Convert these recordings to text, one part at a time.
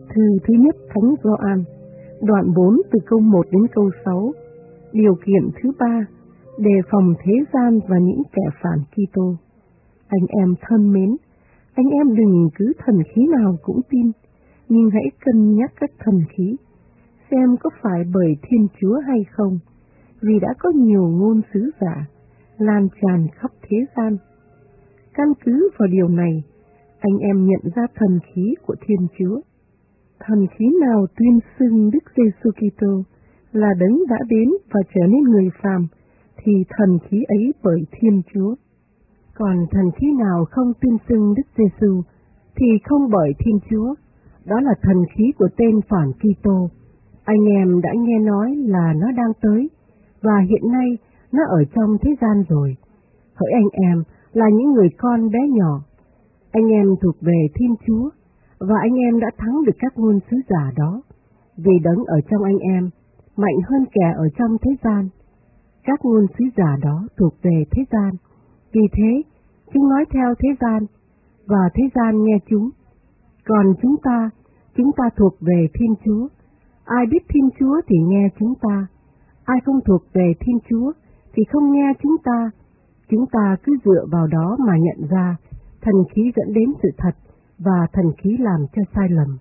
Thư thứ nhất Thánh Gioan, đoạn 4 từ câu 1 đến câu 6. Điều kiện thứ 3, đề phòng thế gian và những kẻ phản Kitô. Anh em thân mến, anh em đừng cứ thần khí nào cũng tin, nhưng hãy cân nhắc các thần khí, xem có phải bởi Thiên Chúa hay không, vì đã có nhiều ngôn sứ giả lan tràn khắp thế gian. Căn cứ vào điều này, anh em nhận ra thần khí của Thiên Chúa. Thần khí nào tuyên xưng Đức Giêsu Kitô là Đấng đã đến và trở nên người phàm, thì thần khí ấy bởi Thiên Chúa. Còn thần khí nào không tuyên xưng Đức Giêsu thì không bởi Thiên Chúa, đó là thần khí của tên phản Kitô. Anh em đã nghe nói là nó đang tới, và hiện nay nó ở trong thế gian rồi. Hỡi anh em là những người con bé nhỏ, anh em thuộc về Thiên Chúa, và anh em đã thắng được các ngôn sứ giả đó, vì Đấng ở trong anh em mạnh hơn kẻ ở trong thế gian. Các ngôn sứ giả đó thuộc về thế gian, vì thế chúng nói theo thế gian, và thế gian nghe chúng. Còn chúng ta thuộc về Thiên Chúa. Ai biết Thiên Chúa thì nghe chúng ta, ai không thuộc về Thiên Chúa thì không nghe chúng ta. Chúng ta cứ dựa vào đó mà nhận ra thần khí dẫn đến sự thật và thần khí làm cho sai lầm.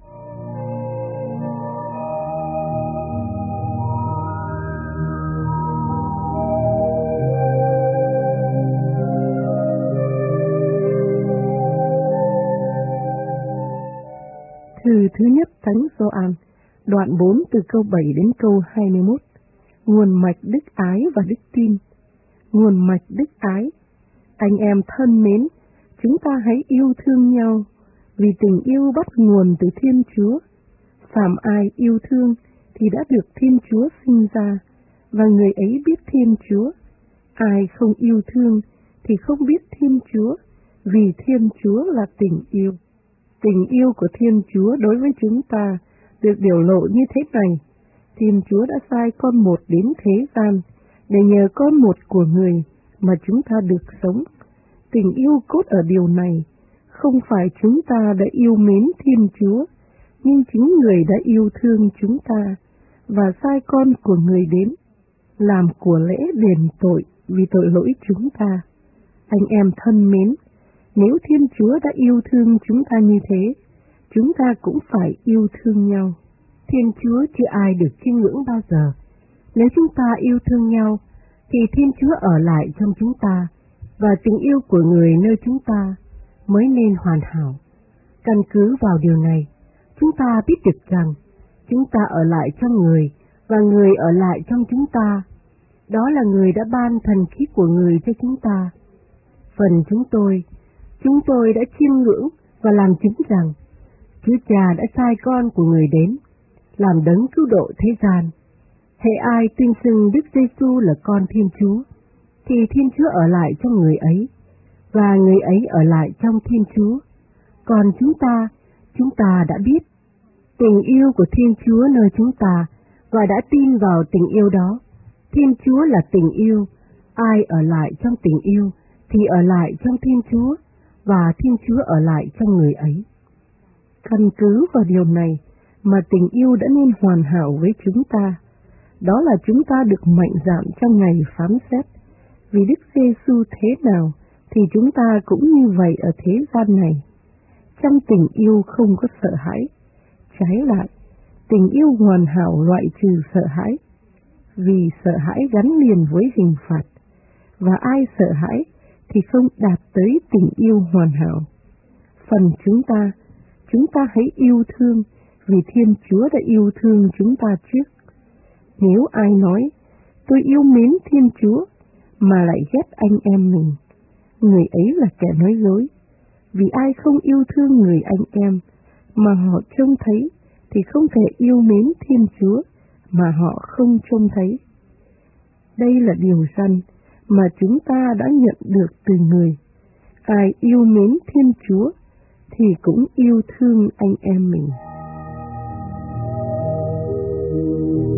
Thư thứ nhất Thánh Gioan, đoạn 4 từ câu 7 đến câu 21. Nguồn mạch đức ái và đức tin. Nguồn mạch đức ái. Anh em thân mến, chúng ta hãy yêu thương nhau, vì tình yêu bắt nguồn từ Thiên Chúa. Phàm ai yêu thương thì đã được Thiên Chúa sinh ra, và người ấy biết Thiên Chúa. Ai không yêu thương thì không biết Thiên Chúa, vì Thiên Chúa là tình yêu. Tình yêu của Thiên Chúa đối với chúng ta được biểu lộ như thế này: Thiên Chúa đã sai con một đến thế gian, để nhờ con một của người mà chúng ta được sống. Tình yêu cốt ở điều này, không phải chúng ta đã yêu mến Thiên Chúa, nhưng chính người đã yêu thương chúng ta, và sai con của người đến, làm của lễ đền tội vì tội lỗi chúng ta. Anh em thân mến, nếu Thiên Chúa đã yêu thương chúng ta như thế, chúng ta cũng phải yêu thương nhau. Thiên Chúa chưa ai được chiêm ngưỡng bao giờ. Nếu chúng ta yêu thương nhau, thì Thiên Chúa ở lại trong chúng ta, và tình yêu của người nơi chúng ta mới nên hoàn hảo. Căn cứ vào điều này, chúng ta biết được rằng chúng ta ở lại trong người, và người ở lại trong chúng ta. Đó là người đã ban thần khí của người cho chúng ta. Phần chúng tôi đã chiêm ngưỡng và làm chứng rằng Chúa Cha đã sai con của người đến, làm Đấng cứu độ thế gian. Hễ ai tuyên xưng Đức Giêsu là con Thiên Chúa, thì Thiên Chúa ở lại trong người ấy, và người ấy ở lại trong Thiên Chúa. Còn chúng ta đã biết tình yêu của Thiên Chúa nơi chúng ta, và đã tin vào tình yêu đó. Thiên Chúa là tình yêu, ai ở lại trong tình yêu thì ở lại trong Thiên Chúa, và Thiên Chúa ở lại trong người ấy. Căn cứ vào điều này mà tình yêu đã nên hoàn hảo với chúng ta. Đó là chúng ta được mạnh dạn trong ngày phán xét. Vì Đức Giêsu thế nào thì chúng ta cũng như vậy ở thế gian này. Trong tình yêu không có sợ hãi. Trái lại, tình yêu hoàn hảo loại trừ sợ hãi. Vì sợ hãi gắn liền với hình phạt, và ai sợ hãi thì không đạt tới tình yêu hoàn hảo. Phần chúng ta hãy yêu thương, vì Thiên Chúa đã yêu thương chúng ta trước. Nếu ai nói, tôi yêu mến Thiên Chúa, mà lại ghét anh em mình, người ấy là kẻ nói dối. Vì ai không yêu thương người anh em mà họ trông thấy, thì không thể yêu mến Thiên Chúa mà họ không trông thấy. Đây là điều răn mà chúng ta đã nhận được từ người. Ai yêu mến Thiên Chúa thì cũng yêu thương anh em mình.